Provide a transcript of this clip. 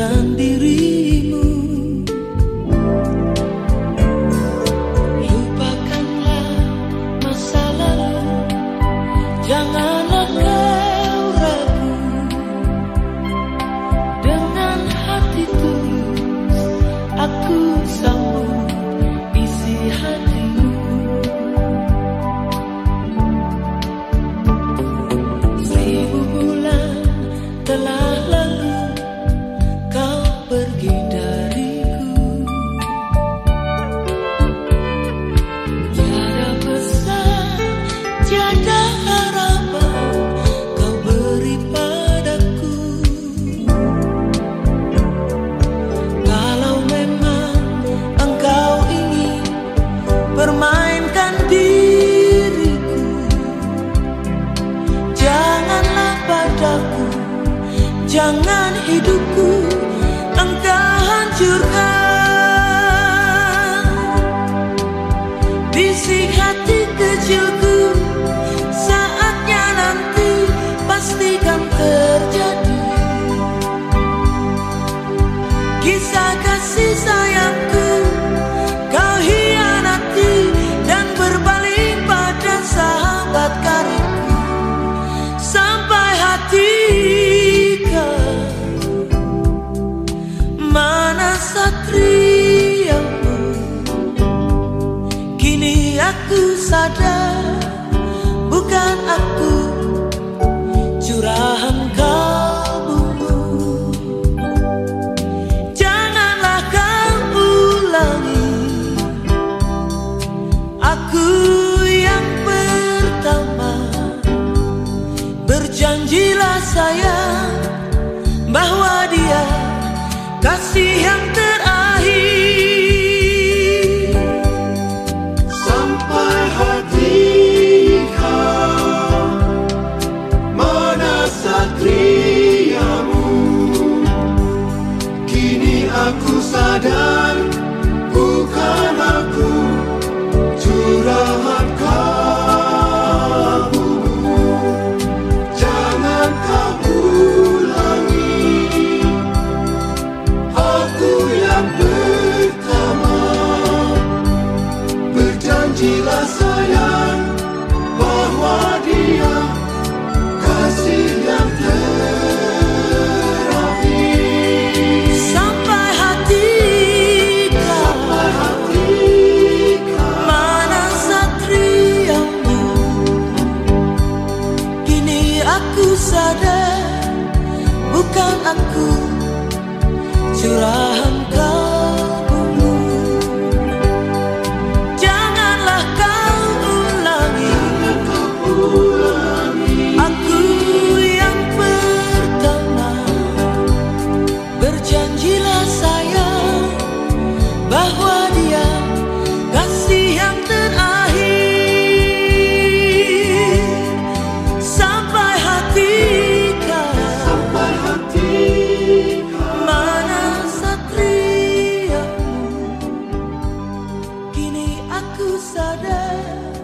bukan dirimu. Lupakanlah masa lalu, janganlah kau ragu. Dengan hati tulus aku sambut isi hatimu. Seribu bulan telah lalu kau pergi dariku. Tiada pesan, tiada harapan kau beri padaku. Kalau memang engkau ingin permainkan diriku, janganlah padaku, jangan hidupku engkau hancurkan. Bisik hati kecilku, saatnya nanti pastikan terjadi. Kisah kasih sayangku kau hianati dan berbalik pada sahabat karibku. Sampai hati mana satriamu? Kini aku sadar bukan aku curahan kalbumu. Janganlah kau ulangi aku yang pertama. Berjanjilah sayang bahwa dia kasih yang terakhir. Sampai hati kau, mana satriamu? Kini aku sadar bukan aku curahan kalbumu. Jangan kau ulangi aku yang pertama. Berjanjilah sayang bahwa dia kasih yang terakhir. Sampai hati kau, mana satriamu? Kini aku sadar bukan aku curahan kalbumu. Janganlah kau ulangi aku yang pertama. Berjanjilah sayang bahwa dia kasih yang terakhir. Sampai hati kau, mana satriamu? Kini aku sadar